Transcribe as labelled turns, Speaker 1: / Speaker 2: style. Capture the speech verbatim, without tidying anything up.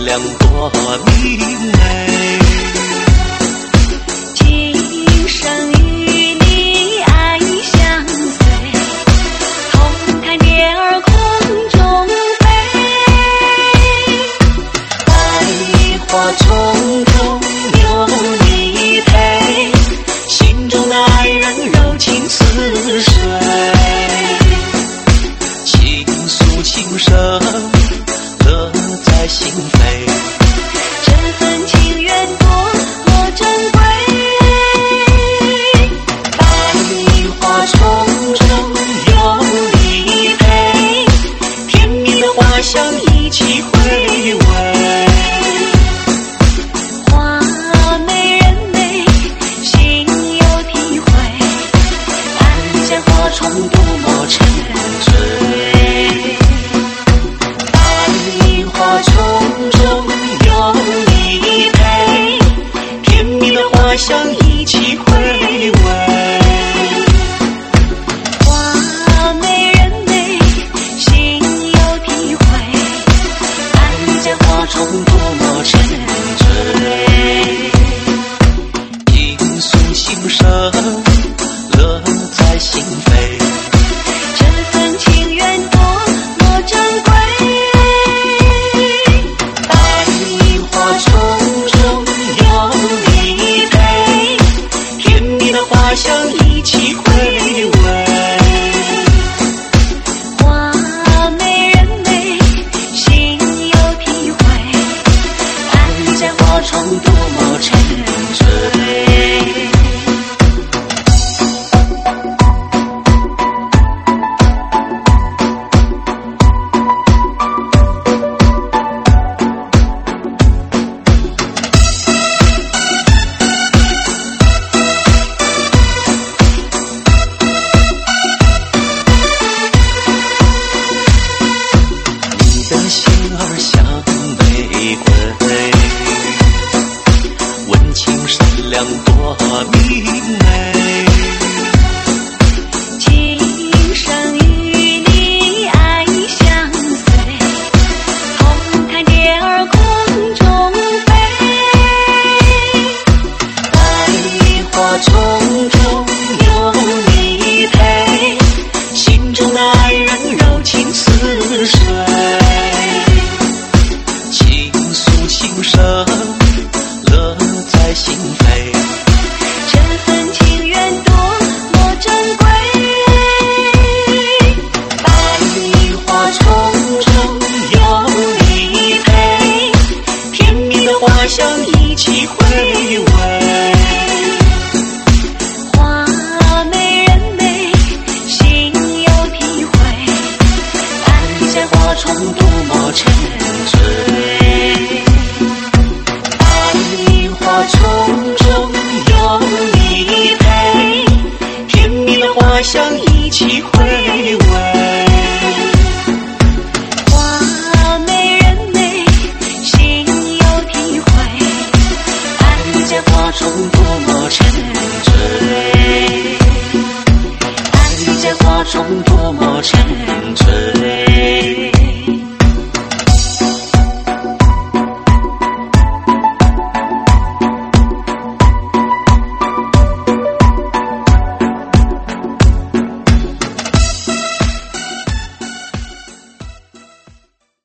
Speaker 1: 良多明媚。
Speaker 2: 今生与你爱相随，同看蝶儿空中飞。
Speaker 1: 百花丛中有你陪，心中的爱人柔情似水，倾诉情深乐在心扉。
Speaker 2: 这份情缘多么珍贵，
Speaker 1: 百花丛中有你陪，甜蜜的花香一起回味。
Speaker 2: 花美人美，心有体会，爱像火虫多么沉醉。
Speaker 1: 百花丛中有你陪，甜蜜的花香一起回味。
Speaker 2: 花美人美，心有体会，爱像火虫多么沉醉。
Speaker 1: 倾诉情深乐在心扉。
Speaker 2: 这份情缘多么珍贵，
Speaker 1: 百花丛中有你陪，甜蜜的花香一起回味。
Speaker 2: 花美人美，心有体会，爱像火虫多么沉醉。
Speaker 1: 你的心儿像玫瑰，温情善良多明媚。
Speaker 2: 今生与你爱相随，同看蝶儿空中飞。
Speaker 1: 百花丛中有你陪，心中的爱人柔情似水，倾诉情深乐在心扉。
Speaker 2: 这份情缘多么珍贵，
Speaker 1: 百花丛中有你陪，甜蜜的花香一起回味。
Speaker 2: 花美人美，心有体会，爱像火虫多么沉醉。
Speaker 1: 百花丛中有你陪，甜蜜的花香一起回味。
Speaker 2: 花美人美，心有体会，爱像火虫